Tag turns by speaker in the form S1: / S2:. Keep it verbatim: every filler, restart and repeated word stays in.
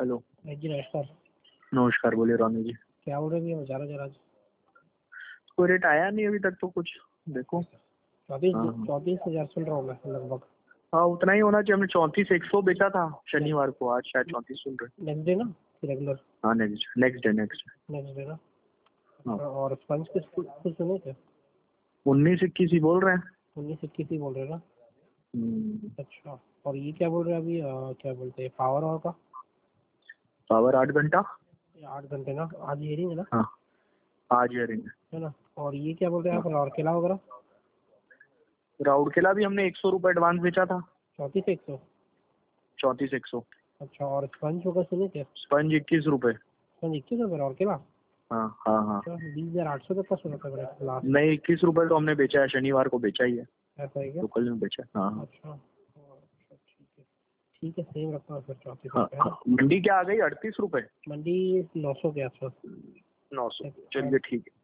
S1: Hello
S2: जी नमस्कार।
S1: नमस्कार, बोलिए रानू जी।
S2: क्या बोल रहे हैं जरा जरा
S1: कोई रेट आया नहीं अभी तक तो कुछ देखो।
S2: चौबीस
S1: हाँ हाँ
S2: चौबीस हजार चल रहा हूँ मैं लगभग।
S1: हाँ, उतना ही होना चाहिए। हमने चौंतीस एक सौ बेचा था शनिवार को, आज शायद चौंतीस सुन रहे।
S2: नेक्स्ट डे ना रेगुलर
S1: हाँ next next day next
S2: next day ना।
S1: हाँ
S2: और स्पंज किस कुछ सुने थे?
S1: उन्नीस इक्कीस ही बोल रहे हैं।
S2: उन्नीस इक्कीस ही बोल रहे हैं ना।
S1: हम्म,
S2: अच्छा, और ये क्या बोल रहे हैं अभी अ, क्या बोलते हैं पावर और का?
S1: पावर आठ घंटा।
S2: ये आठ घंटे ना, आज हियरिंग है ना,
S1: हाँ आज हियरिंग है।
S2: है ना। और ये क्या बोल रहे हैं
S1: हाँ
S2: आप और केला वगैरह?
S1: राउरकेला भी हमने एक सौ रुपये एडवांस बेचा था।
S2: चौंतीस एक सौ।
S1: चौंतीस एक सौ।
S2: अच्छा, और स्पंज होगा सुने थे?
S1: स्पंज इक्कीस रुपये।
S2: स्पंज इक्कीस रुपये और केला?
S1: हाँ हाँ हाँ।
S2: अच्छा, बीस हजार आठ सौ तक का सुना था मैंने लास्ट।
S1: नहीं, इक्कीस रुपये तो हमने बेचा है, शनिवार को बेचा ही है।
S2: ऐसा है क्या?
S1: लोकल में बेचा है। हाँ हाँ
S2: अच्छा अच्छा, ठीक है ठीक है, सेम रखता हूँ फिर चौंतीस
S1: हाँ
S2: रुपये है
S1: हाँ।
S2: ना।
S1: मंडी क्या आ गई? अड़तीस रुपये।
S2: मंडी नौ सौ के आसपास।
S1: नौ सौ चलिए ठीक है।